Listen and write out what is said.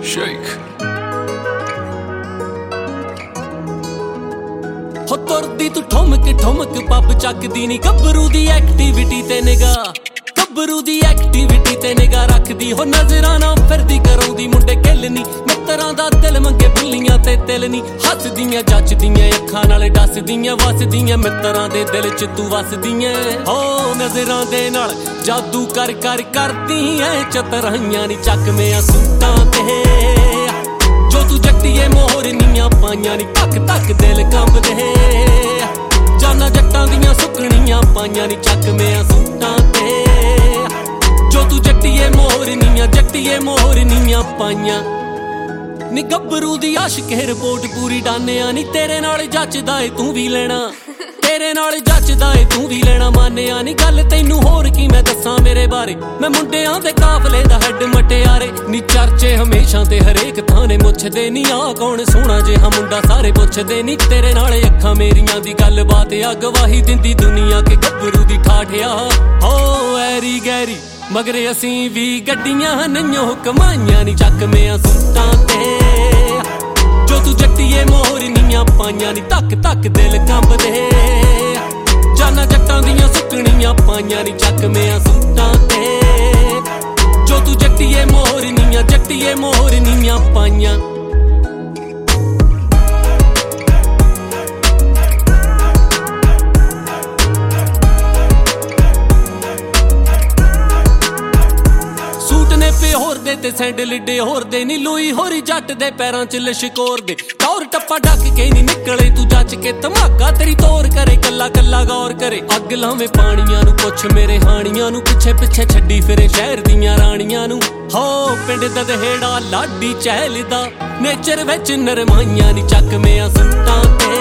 Shake. हो तुरदी तू ठुमक ठुमक पब चकदी नी गब्बरू दी एक्टिविटी ते निगाह गब्बरू दी एक्टिविटी ते निगाह रखदी हो नजरां ना फिरदी कराउंदी मुंडे किल नी मित्तरां दा दिल मंगे बिल्लियां ते तिल नी हसदियां जचदियां अखां नाल डसदियां वसदियां मित्तरां दे दिल च तू वसदियां हो नजरां दे नाल जादू कर कर करदी ऐ चतराइयां नी चकमियां सूटां ते जो तू जट्टिए मोहरनियां पाइयां नी तक तक दिल कंबदे जाना जट्टां दियां सुकणियां पाइयां नी चकमियां सूटां ते जो तू जट्टिए मोहरनियां पाइयां नी गब्बरू दी आशिक रिपोर्ट पूरी डानिया नी तेरे नाल जचदा ए तू भी लेना तेरे नाल जचदा ए तू भी लेना मानिया नी गल तैनू होर की मैं दस्सां मेरे बारे मैं मुंडियां दे काफले दा हेड मटियारे नी चर्चे हमेशा ते हरेक थाने मुछदे नी आ कौन सोहना जिहा मुंडा सारे पुछदे नी तेरे नाल अखां मेरियां दी गल बात आ गवाही दिंदी दुनिया के गब्बरू दी ठाठिया हो ऐरी गैरी मगरे असीं भी गड्डियां नइयों कमाइयां नी चकमियां सूटां ते जो तू जट्टिए मोहरनियां पाइयां नी तक तक दिल कंबदे जाना जट्टां दियां सुकणियां पाइयां नी चकमियां सूटां ते जो तू जट्टिए मोहरनियां पाइयां पे होर दे ते सैंडल ईडे होर दे नी लुई होरी जट दे पैरां च लशकोर दे टौर टप्पा डक के नी निकले तू जच के धमाका तेरी तोर करे कल्ला कल्ला गौर करे अग लावे पानियां नू पुछ मेरे हानियां नू पिछे पिछे छड्डी फिरे शहर दियां रानियां नू हो पिंड दा दहेड़ा लाडी चहलदा नेचर विच नरमाइयां नी चकमियां सूटां ते